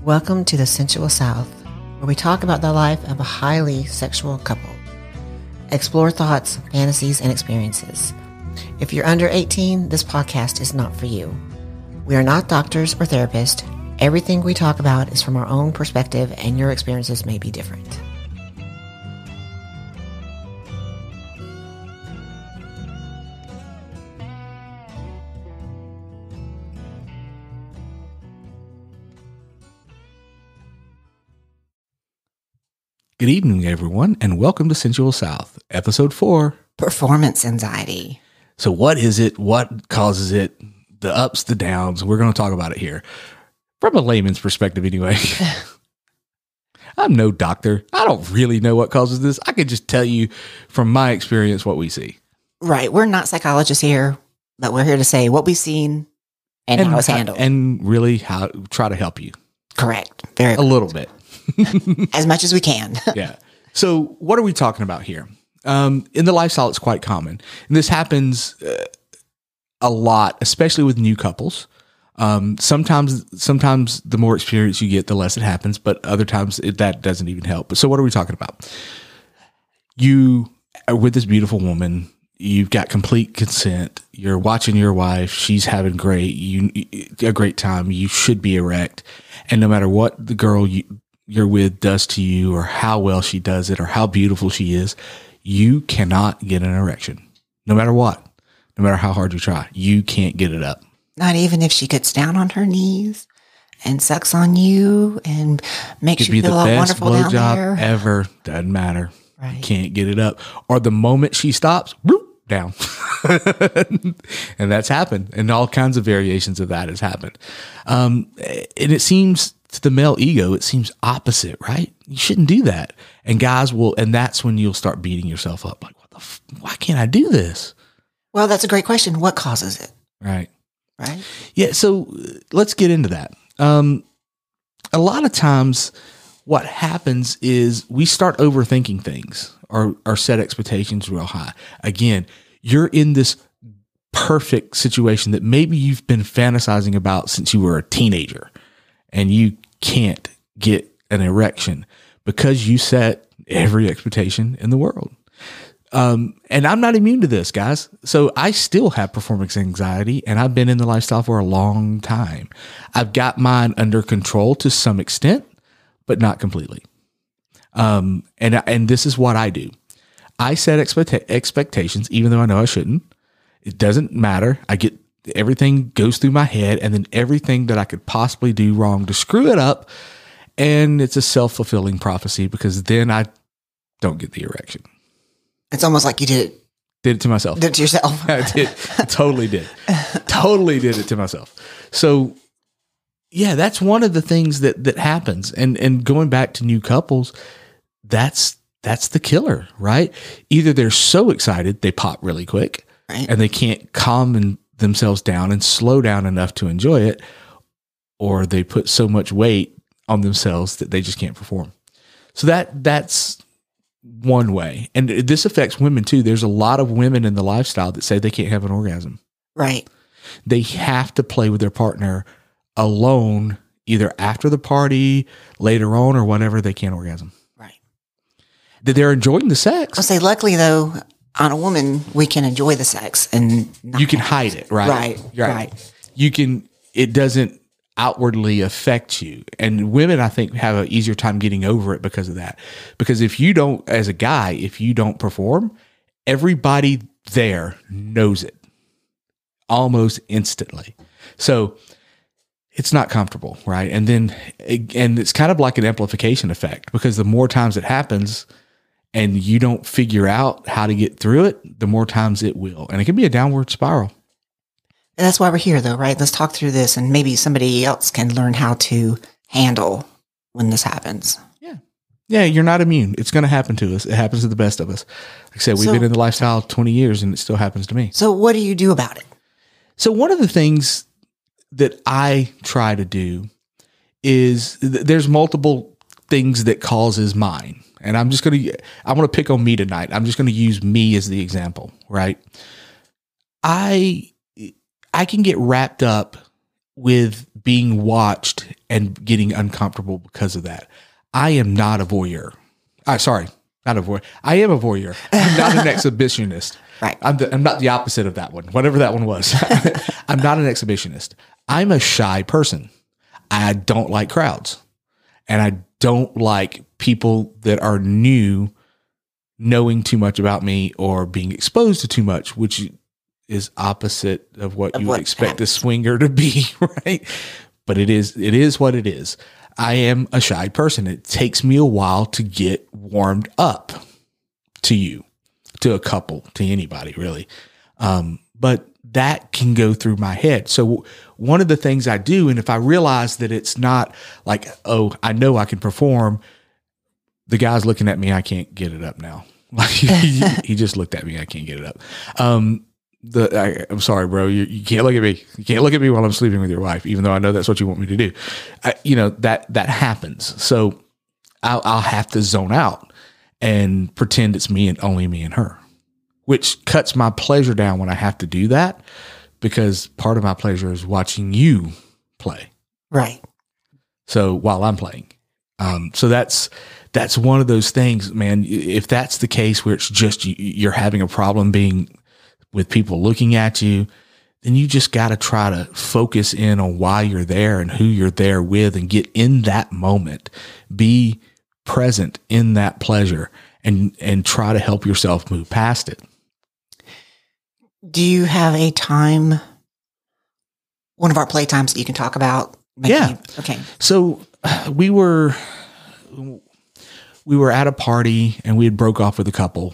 Welcome to the Sensual South, where we talk about the life of a highly sexual couple. Explore thoughts, fantasies, and experiences. If you're under 18, this podcast is not for you. We are not doctors or therapists. Everything we talk about is from our own perspective, and your experiences may be different. Good evening, everyone, and welcome to Sensual South, Episode 4. Performance anxiety. So what is it? What causes it? The ups, the downs. We're going to talk about it here. From a layman's perspective, anyway. I'm no doctor. I don't really know what causes this. I can just tell you from my experience what we see. Right. We're not psychologists here, but we're here to say what we've seen and how it's handled. And really try to help you. Correct. Very a little bit. As much as we can. Yeah. So what are we talking about here? In the lifestyle, it's quite common. And this happens a lot, especially with new couples. Sometimes the more experience you get, the less it happens, but other times that doesn't even help. So what are we talking about? You are with this beautiful woman. You've got complete consent. You're watching your wife. She's having a great time. You should be erect. And no matter what the girl you're with does to you, or how well she does it, or how beautiful she is, you cannot get an erection. No matter what, no matter how hard you try, you can't get it up. Not even if she gets down on her knees and sucks on you and makes you feel all wonderful down there. Could be the best blowjob ever. Doesn't matter. Right. You can't get it up. Or the moment she stops, whoop, down. And that's happened. And all kinds of variations of that has happened. And it seems to the male ego, it seems opposite, right? You shouldn't do that. And guys and that's when you'll start beating yourself up. Like, why can't I do this? Well, that's a great question. What causes it? Right. Right. Yeah. So let's get into that. A lot of times what happens is we start overthinking things or set expectations real high. Again, you're in this perfect situation that maybe you've been fantasizing about since you were a teenager, and you can't get an erection because you set every expectation in the world. And I'm not immune to this, guys. So I still have performance anxiety, and I've been in the lifestyle for a long time. I've got mine under control to some extent, but not completely. And this is what I do. I set expectations, even though I know I shouldn't. It doesn't matter. Everything goes through my head, and then everything that I could possibly do wrong to screw it up. And it's a self-fulfilling prophecy, because then I don't get the erection. It's almost like you did it to myself. Did it to yourself. I did. I totally did. Totally did it to myself. So yeah, that's one of the things that happens. And going back to new couples, that's the killer, right? Either they're so excited, they pop really quick, right, and they can't calm themselves down and slow down enough to enjoy it, or they put so much weight on themselves that they just can't perform. So that's one way. And this affects women too. There's a lot of women in the lifestyle that say they can't have an orgasm. Right. They have to play with their partner alone, either after the party, later on, or whatever. They can't orgasm. Right. That they're enjoying the sex. I'll say, luckily though, on a woman, we can enjoy the sex and you can hide it, right? Right. You can, it doesn't outwardly affect you. And women, I think, have an easier time getting over it because of that. Because if you don't, as a guy, if you don't perform, everybody there knows it almost instantly. So it's not comfortable, right? And it's kind of like an amplification effect, because the more times it happens and you don't figure out how to get through it, the more times it will. And it can be a downward spiral. And that's why we're here, though, right? Let's talk through this, and maybe somebody else can learn how to handle when this happens. Yeah, you're not immune. It's going to happen to us. It happens to the best of us. Like I said, we've been in the lifestyle 20 years, and it still happens to me. So what do you do about it? So one of the things that I try to do is there's multiple things that causes mine. And I want to pick on me tonight. I'm just going to use me as the example, right? I can get wrapped up with being watched and getting uncomfortable because of that. I am not a voyeur. Sorry, not a voyeur. I am a voyeur. I'm not an exhibitionist. Right. I'm not the opposite of that one, whatever that one was. I'm not an exhibitionist. I'm a shy person. I don't like crowds. And I don't like people that are new knowing too much about me or being exposed to too much, which is opposite of what you would expect a swinger to be, right? But it is what it is. I am a shy person. It takes me a while to get warmed up to you, to a couple, to anybody really. But that can go through my head. So one of the things I do, and if I realize that it's not like, oh, I know I can perform, the guy's looking at me, I can't get it up now. Like he just looked at me, I can't get it up. I'm sorry, bro. You can't look at me. You can't look at me while I'm sleeping with your wife, even though I know that's what you want me to do. That happens. So I'll have to zone out and pretend it's me and only me and her, which cuts my pleasure down when I have to do that, because part of my pleasure is watching you play. Right. So while I'm playing, so that's one of those things, man. If that's the case where it's just you're having a problem being with people looking at you, then you just got to try to focus in on why you're there and who you're there with, and get in that moment, be present in that pleasure, and try to help yourself move past it. Do you have a time, one of our playtimes that you can talk about? Yeah. Okay. So we were at a party and we had broke off with a couple.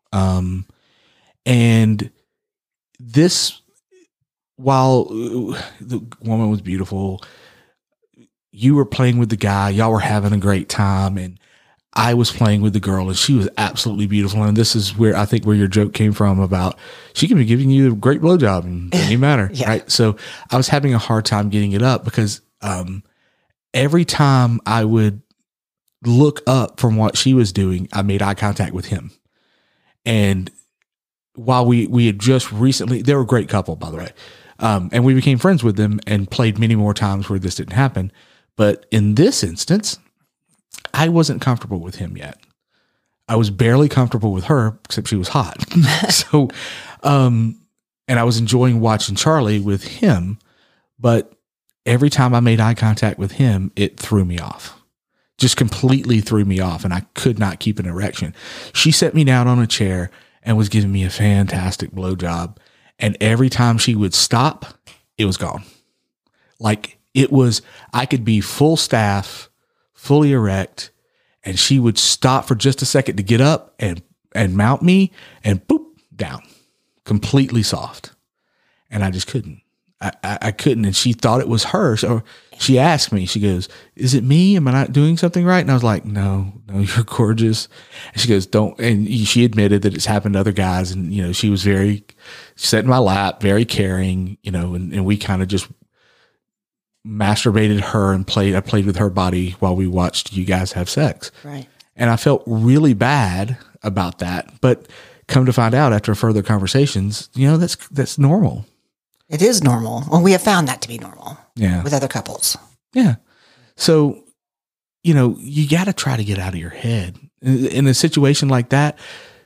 And this, while the woman was beautiful, you were playing with the guy, y'all were having a great time, and I was playing with the girl, and she was absolutely beautiful. And this is where I think where your joke came from about she can be giving you a great blowjob and it doesn't matter. Yeah. Right. So I was having a hard time getting it up because, every time I would look up from what she was doing, I made eye contact with him. And while we had just recently, they were a great couple, by the way. And we became friends with them and played many more times where this didn't happen. But in this instance, I wasn't comfortable with him yet. I was barely comfortable with her, except she was hot. So, and I was enjoying watching Charlie with him, but every time I made eye contact with him, it threw me off. Just completely threw me off, and I could not keep an erection. She set me down on a chair and was giving me a fantastic blowjob. And every time she would stop, it was gone. Like it was, I could be full staff, fully erect, and she would stop for just a second to get up and mount me, and boop, down, completely soft. And I just couldn't. I couldn't. And she thought it was her. So she asked me, she goes, "Is it me? Am I not doing something right?" And I was like, no, you're gorgeous. And she goes, "Don't." And she admitted that it's happened to other guys. And, she was she sat in my lap, very caring, and we kind of just masturbated her and I played with her body while we watched you guys have sex. Right. And I felt really bad about that. But come to find out after further conversations, that's normal. It is normal. Well, we have found that to be normal. Yeah. With other couples. Yeah. So, you got to try to get out of your head. In a situation like that,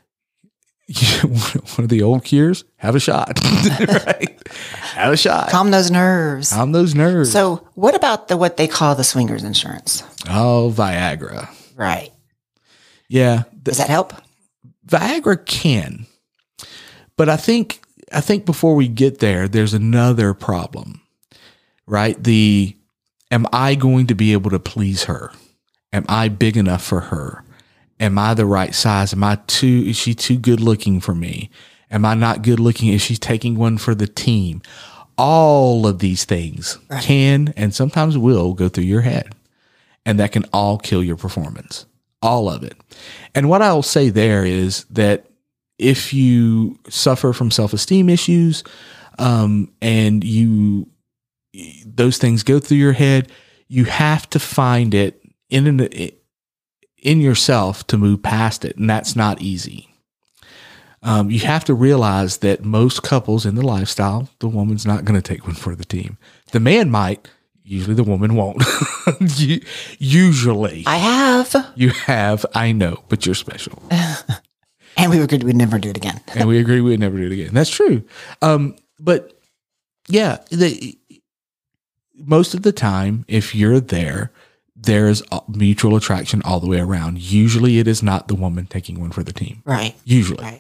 one of the old cures, have a shot. Right? Have a shot. Calm those nerves. So what about what they call the swingers insurance? Oh, Viagra. Right. Yeah. Does that help? Viagra can. But I think before we get there, there's another problem, right? Am I going to be able to please her? Am I big enough for her? Am I the right size? Is she too good looking for me? Am I not good looking? Is she taking one for the team? All of these things can and sometimes will go through your head, and that can all kill your performance. All of it. And what I'll say there is that if you suffer from self-esteem issues, and those things go through your head, you have to find it in yourself to move past it. And that's not easy. You have to realize that most couples in the lifestyle, the woman's not going to take one for the team. The man might. Usually the woman won't. Usually. I have. You have. I know, but you're special. And we agreed we'd never do it again. And we agree we'd never do it again. That's true. But yeah, most of the time, if you're there, there's mutual attraction all the way around. Usually it is not the woman taking one for the team. Right. Usually. Right.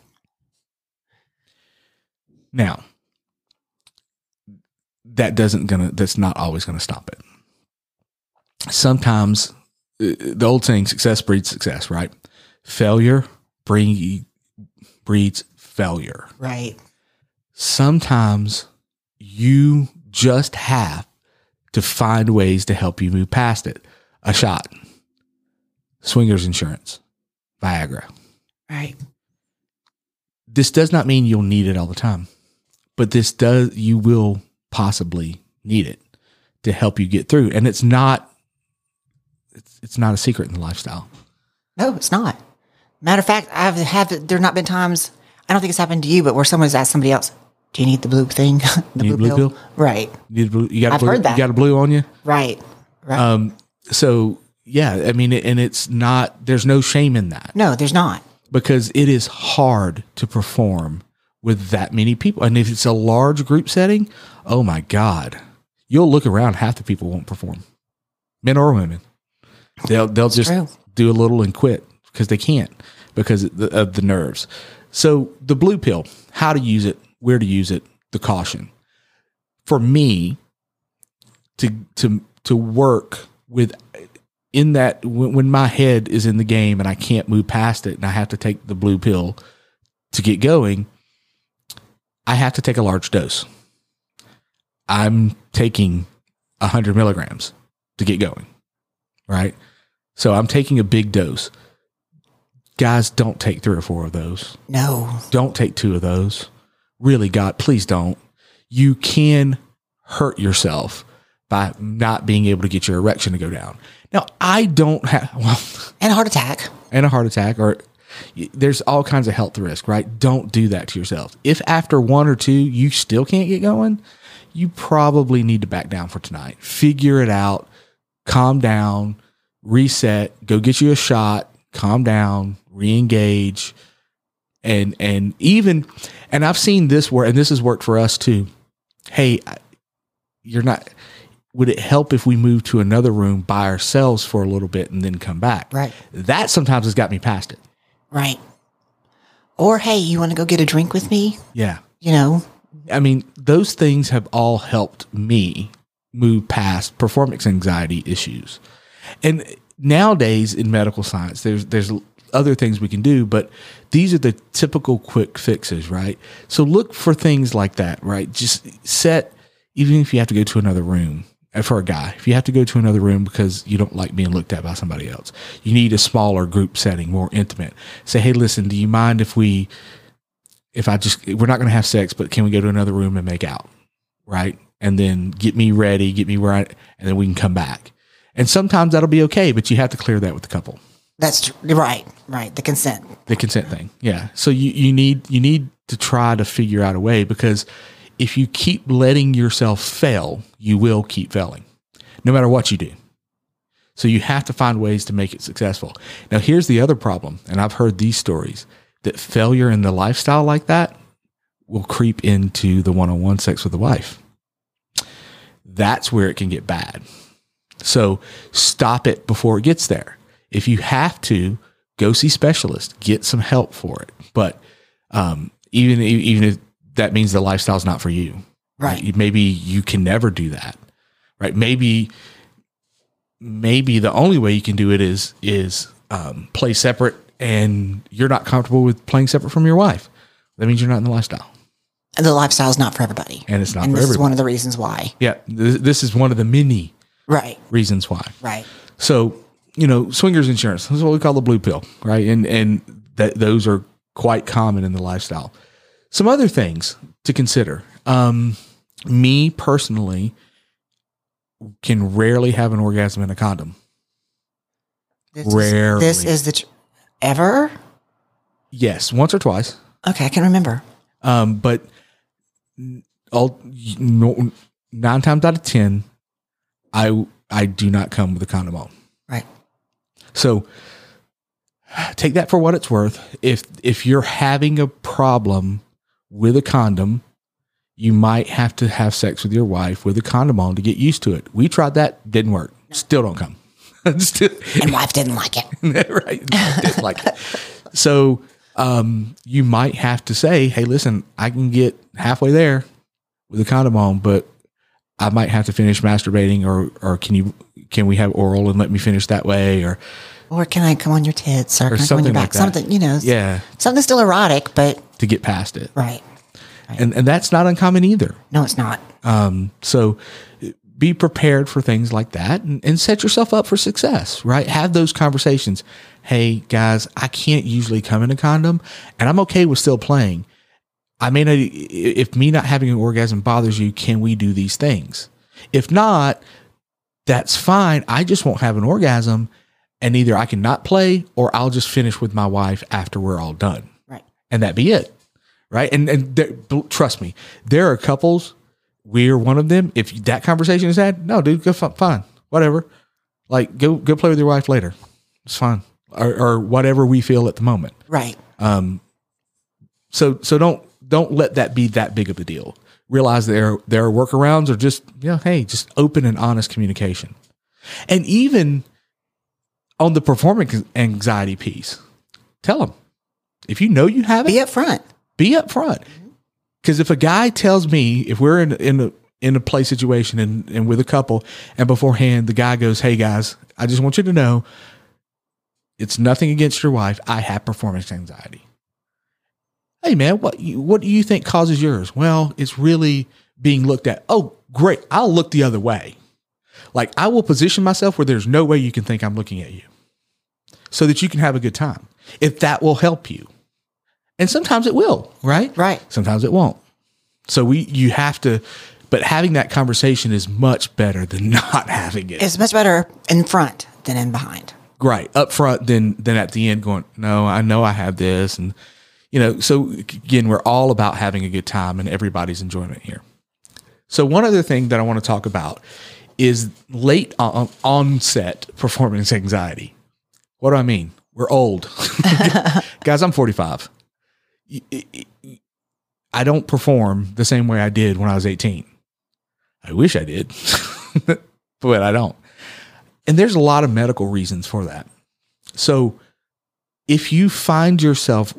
Now, that's not always gonna stop it. Sometimes the old saying, success breeds success, right? Failure breeds failure. Right. Sometimes you just have to find ways to help you move past it. A shot, swingers insurance, Viagra. Right. This does not mean you'll need it all the time, but you will possibly need it to help you get through. And it's not a secret in the lifestyle. No, it's not. Matter of fact, there not been times, I don't think it's happened to you, but where someone's asked somebody else, do you need the blue thing? The blue pill? Right. You got I've heard that. You got a blue on you? Right. Right. So yeah, I mean, and it's not, there's no shame in that. No, there's not. Because it is hard to perform with that many people. And if it's a large group setting, oh my God, you'll look around, half the people won't perform, men or women. They'll just do a little and quit because they can't, because of the nerves. So the blue pill, how to use it, where to use it, the caution. For me to work with in that, when my head is in the game and I can't move past it and I have to take the blue pill to get going, I have to take a large dose. I'm taking 100 milligrams to get going, right? So I'm taking a big dose. Guys, don't take 3 or 4 of those. No. Don't take 2 of those. Really, God, please don't. You can hurt yourself by not being able to get your erection to go down. Now, I don't have... and a heart attack. And a heart attack. Or there's all kinds of health risk, right? Don't do that to yourself. If after 1 or 2 you still can't get going, you probably need to back down for tonight. Figure it out. Calm down. Reset. Go get you a shot. Calm down. Re-engage. And I've seen this work, and this has worked for us too. Hey, would it help if we move to another room by ourselves for a little bit and then come back? Right. That sometimes has got me past it. Right. Or, hey, you want to go get a drink with me? Yeah. You know? I mean, those things have all helped me move past performance anxiety issues. And nowadays in medical science, there's other things we can do, but these are the typical quick fixes, right? So look for things like that, right? Just even if you have to go to another room, for a guy, if you have to go to another room because you don't like being looked at by somebody else, you need a smaller group setting, more intimate. Say, hey, listen, do you mind if we're not going to have sex, but can we go to another room and make out? Right. And then get me ready, and then we can come back. And sometimes that'll be okay, but you have to clear that with the couple. That's right. Right. The consent thing. Yeah. So you need to try to figure out a way, because if you keep letting yourself fail, you will keep failing, no matter what you do. So you have to find ways to make it successful. Now, here's the other problem, and I've heard these stories, that failure in the lifestyle like that will creep into the one-on-one sex with the wife. That's where it can get bad. So stop it before it gets there. If you have to, go see specialists, get some help for it. But even if that means the lifestyle is not for you, right? Maybe you can never do that, right? Maybe the only way you can do it is play separate, and you're not comfortable with playing separate from your wife. That means you're not in the lifestyle. And the lifestyle is not for everybody. And it's not and for this everybody. Is one of the reasons why. Yeah. This is one of the many reasons why. Right. So, swingers insurance, that's what we call the blue pill, right? And those are quite common in the lifestyle. Some other things to consider. Me personally can rarely have an orgasm in a condom. Rarely. This is ever? Yes, once or twice. Okay, I can remember. But all no, 9 times out of 10, I do not come with a condom on. Right. So take that for what it's worth. If you're having a problem with a condom, you might have to have sex with your wife with a condom on to get used to it. We tried that, didn't work. Still don't come. And wife didn't like it. Right. Didn't like it. So you might have to say, hey, listen, I can get halfway there with a condom on, but I might have to finish masturbating, or can we have oral and let me finish that way, or can I come on your tits, or can I come on your back? Like that. Something, yeah, something still erotic, but to get past it, right. And that's not uncommon either. No, it's not. So be prepared for things like that, and set yourself up for success. Right? Have those conversations. Hey guys, I can't usually come in a condom, and I'm okay with still playing. I mean, if me not having an orgasm bothers you, can we do these things? If not, that's fine. I just won't have an orgasm, and either I can not play, or I'll just finish with my wife after we're all done. Right. And that be it. Right. And trust me, there are couples, we're one of them. If that conversation is had, no, dude, go fine, whatever. Like go play with your wife later. It's fine. Or whatever we feel at the moment. Right. So don't let that be that big of a deal. Realize there are workarounds, or just, hey, just open and honest communication. And even on the performance anxiety piece, tell them, if you know you have it, be up front. Because if a guy tells me, if we're in a play situation and with a couple, and beforehand the guy goes, hey guys, I just want you to know, it's nothing against your wife, I have performance anxiety. Hey man, what do you think causes yours? Well, it's really being looked at. Oh, great. I'll look the other way. Like, I will position myself where there's no way you can think I'm looking at you, so that you can have a good time, if that will help you. And sometimes it will, right? Right. Sometimes it won't. So you have to, but having that conversation is much better than not having it. It's much better in front than in behind. Right. Up front than at the end going, no, I know I have this. And, so again, we're all about having a good time and everybody's enjoyment here. So one other thing that I want to talk about is late onset performance anxiety. What do I mean? We're old. Guys, I'm 45. I don't perform the same way I did when I was 18. I wish I did, but I don't. And there's a lot of medical reasons for that. So if you find yourself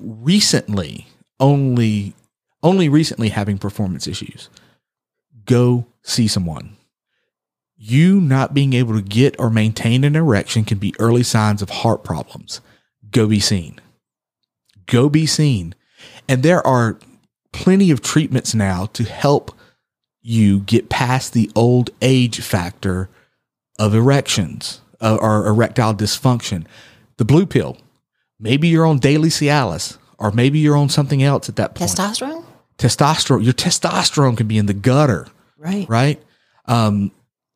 only recently having performance issues, go see someone. You not being able to get or maintain an erection can be early signs of heart problems. Go be seen. Go be seen. And there are plenty of treatments now to help you get past the old age factor of erections or erectile dysfunction. The blue pill. Maybe you're on daily Cialis, or maybe you're on something else at that point. Testosterone? Your testosterone can be in the gutter. Right? And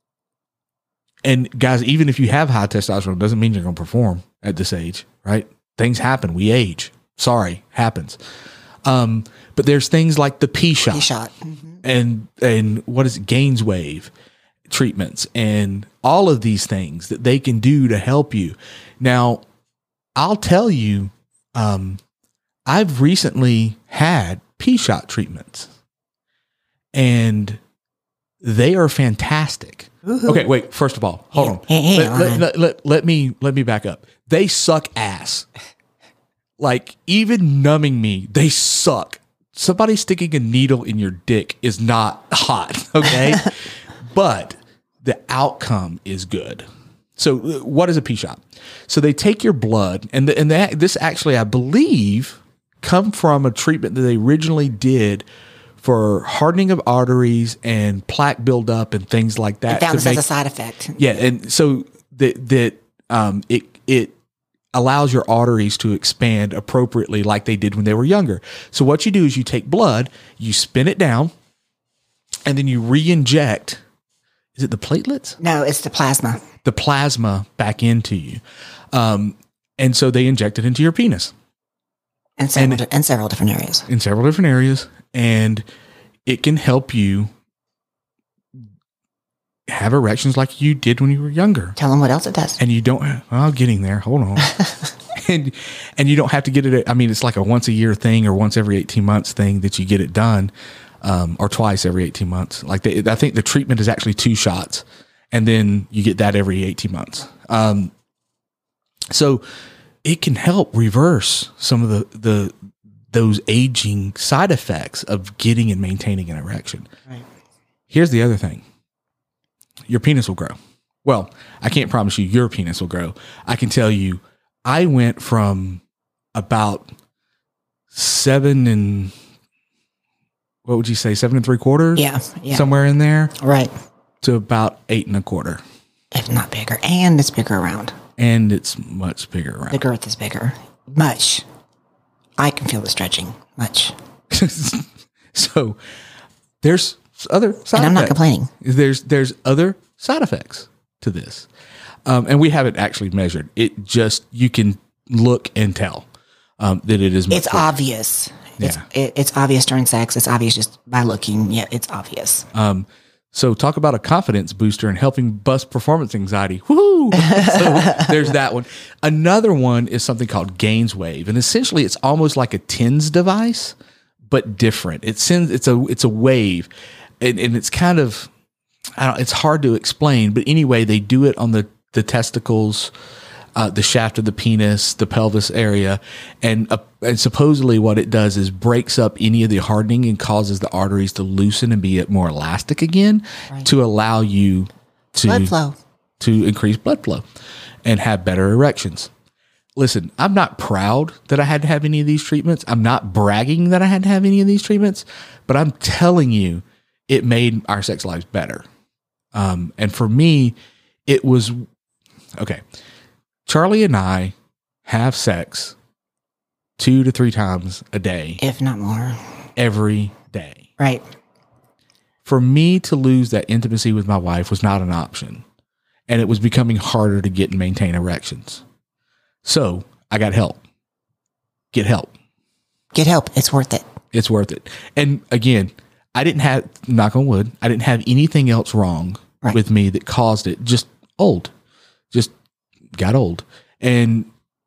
guys, even if you have high testosterone, doesn't mean you're going to perform at this age, right? Things happen. We age. Sorry, happens. But there's things like the P-shot. Mm-hmm. And what is it? Gainswave treatments and all of these things that they can do to help you. Now, I'll tell you, I've recently had P-shot treatments, and they are fantastic. Ooh. Okay, wait. First of all, hold on. Let me back up. They suck ass. Like, even numbing me, they suck. Somebody sticking a needle in your dick is not hot, okay? But the outcome is good. So what is a P-shot? So they take your blood, and this actually, I believe, come from a treatment that they originally did for hardening of arteries and plaque buildup and things like that. They found this as a side effect. Yeah, and so it allows your arteries to expand appropriately like they did when they were younger. So what you do is you take blood, you spin it down, and then you re-inject. Is it the platelets? No, it's the plasma. The plasma back into you. And so they inject it into your penis. And several different areas. In several different areas. And it can help you have erections like you did when you were younger. Tell them what else it does. And you don't, well, getting there. Hold on. and you don't have to get it. I mean, it's like a once a year thing or once every 18 months thing that you get it done, or twice every 18 months. Like I think the treatment is actually 2 shots, and then you get that every 18 months. So it can help reverse some of those aging side effects of getting and maintaining an erection. Right. Here's the other thing. Your penis will grow. Well, I can't promise you your penis will grow. I can tell you, I went from about 7 and, what would you say, 7 3/4? Yeah. Somewhere in there. Right. To about 8 1/4. If not bigger. And it's bigger around. And it's much bigger around. The girth is bigger. Much. I can feel the stretching. Much. So there's other side effects. And I'm not complaining. There's other side effects to this. And we haven't actually measured it. Just, you can look and tell that it is. It's obvious. Yeah. It's obvious during sex. It's obvious just by looking. Yeah, it's obvious. So talk about a confidence booster and helping bust performance anxiety. Woohoo! So there's that one. Another one is something called Gainswave, and essentially it's almost like a TENS device, but different. It's a wave, and it's kind of, it's hard to explain, but anyway, they do it on the testicles, the shaft of the penis, the pelvis area, and supposedly what it does is breaks up any of the hardening and causes the arteries to loosen and be more elastic again, right, to allow you to blood flow, to increase blood flow and have better erections. Listen, I'm not proud that I had to have any of these treatments. I'm not bragging that I had to have any of these treatments, but I'm telling you, it made our sex lives better. And for me, it was okay. Charlie and I have sex 2 to 3 times a day, if not more, every day. Right. For me to lose that intimacy with my wife was not an option, and it was becoming harder to get and maintain erections. So I got help. Get help. Get help. It's worth it. It's worth it. And again, I didn't have, knock on wood, I didn't have anything else wrong with me that caused it. Just old. Just got old. And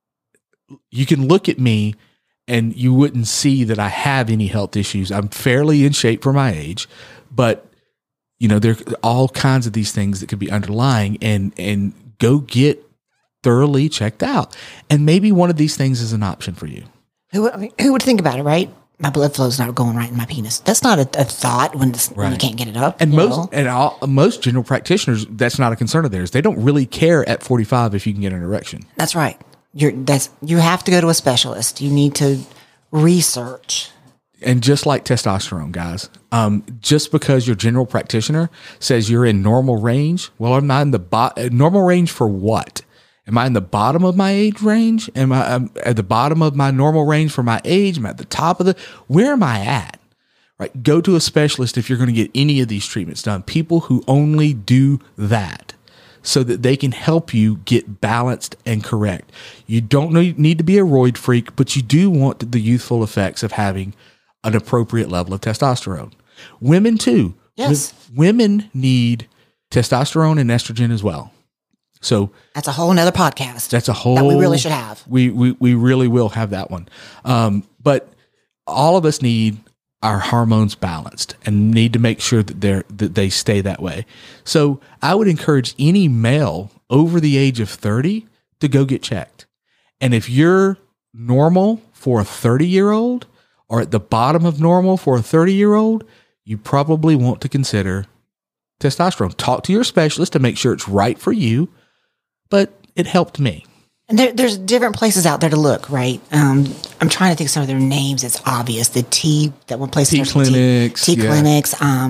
you can look at me and you wouldn't see that I have any health issues. I'm fairly in shape for my age, but there are all kinds of these things that could be underlying, and go get thoroughly checked out. And maybe one of these things is an option for you. Who would think about it, right? My blood flow's not going right in my penis. That's not a thought when you can't get it up. And most general practitioners, that's not a concern of theirs. They don't really care at 45 if you can get an erection. That's right. You have to go to a specialist. You need to research. And just like testosterone, guys, just because your general practitioner says you're in normal range, well, am I in the normal range for what? Am I in the bottom of my age range? Am I at the bottom of my normal range for my age? Am I at the top of where am I at? Right. Go to a specialist if you're going to get any of these treatments done. People who only do that so that they can help you get balanced and correct. You don't need to be a roid freak, but you do want the youthful effects of having an appropriate level of testosterone. Women too. Yes. Women need testosterone and estrogen as well. So that's a whole nother podcast. That we really should have. We really will have that one. But all of us need our hormones balanced and need to make sure that they stay that way. So I would encourage any male over the age of 30 to go get checked. And if you're normal for a 30-year-old or at the bottom of normal for a 30-year-old, you probably want to consider testosterone. Talk to your specialist to make sure it's right for you. But it helped me. And there's different places out there to look, right? I'm trying to think of some of their names. It's obvious. That one place. T clinics. T clinics.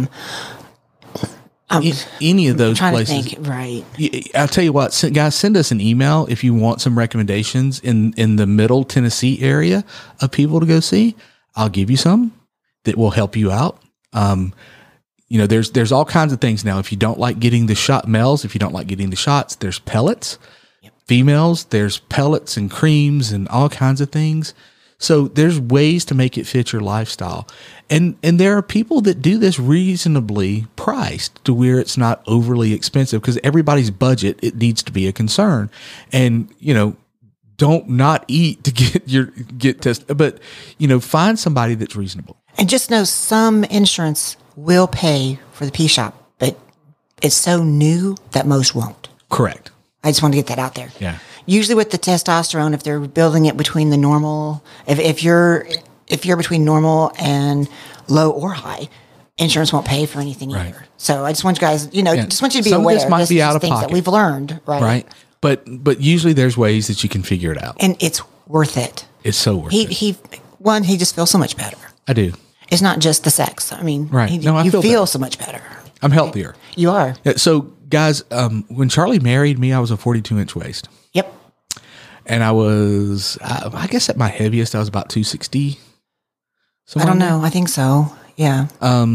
Any of those places. To think, right. I'll tell you what, guys, send us an email if you want some recommendations in the Middle Tennessee area of people to go see. I'll give you some that will help you out. There's all kinds of things now. If you don't like getting the shot, males, if you don't like getting the shots, there's pellets. Yep. Females, there's pellets and creams and all kinds of things. So there's ways to make it fit your lifestyle. And there are people that do this reasonably priced to where it's not overly expensive, because everybody's budget, it needs to be a concern. And, don't not eat to get tested, but, find somebody that's reasonable. And just know some insurance will pay for the P-Shop, but it's so new that most won't. Correct. I just want to get that out there. Yeah. Usually with the testosterone, if they're building it between the normal, if you're between normal and low or high, insurance won't pay for anything either. So I just want you guys, just want you to be Some aware. of this might be out of things pocket that we've learned, right? Right. But usually there's ways that you can figure it out. And it's worth it. It's so worth it. He just feels so much better. I do. It's not just the sex. I mean, right. You feel so much better. I'm healthier. You are. So guys, when Charlie married me, I was a 42-inch waist. Yep. And I was, I guess at my heaviest, I was about 260. I don't know. I think so. Yeah.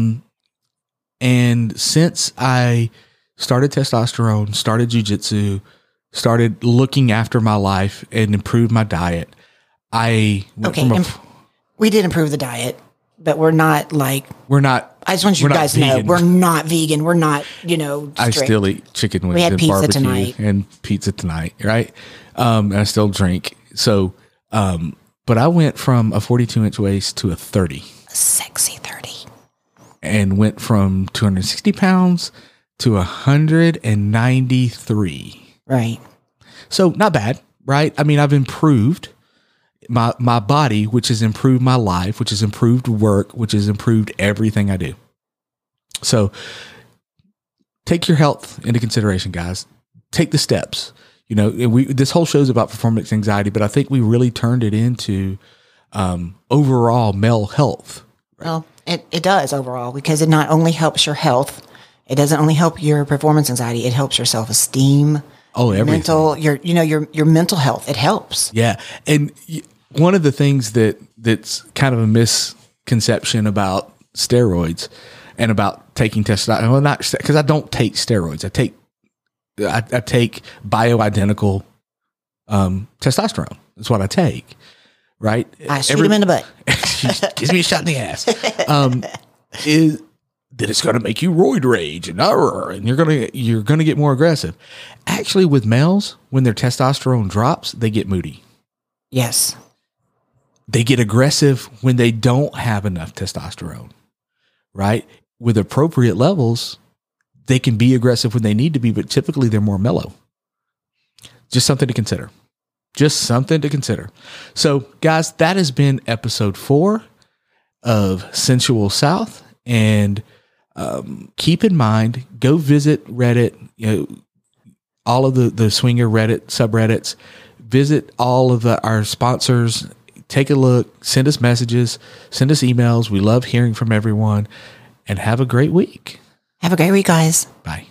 And since I started testosterone, started jujitsu, started looking after my life and improved my diet, I went from we did improve the diet, but we're not. I just want you guys to know we're not vegan. We're not. Strict. I still eat chicken wings. We had and pizza barbecue tonight. and pizza tonight, right? And I still drink. So, but I went from a 42-inch waist to a 30. A sexy 30. And went from 260 pounds to 193. Right. So not bad, right? I mean, I've improved my body, which has improved my life, which has improved work, which has improved everything I do. So take your health into consideration, guys. Take the steps. This whole show is about performance anxiety, but I think we really turned it into overall male health. Right? Well, it does overall, because it not only helps your health, it doesn't only help your performance anxiety, it helps your self-esteem. Oh, everything. Your mental health. It helps. Yeah. And one of the things that's kind of a misconception about steroids and about taking testosterone, well, not because I don't take steroids. I take bioidentical testosterone. That's what I take. Right? I shoot him in the butt. Gives me a shot in the ass. Is that it's going to make you roid rage and you're gonna get more aggressive. Actually, with males, when their testosterone drops, they get moody. Yes. They get aggressive when they don't have enough testosterone. Right? With appropriate levels, they can be aggressive when they need to be, but typically they're more mellow. Just something to consider. So, guys, that has been episode 4 of Sensual South. And keep in mind, go visit Reddit, all of the swinger Reddit subreddits, visit all of our sponsors, take a look, send us messages, send us emails. We love hearing from everyone, and have a great week. Have a great week, guys. Bye.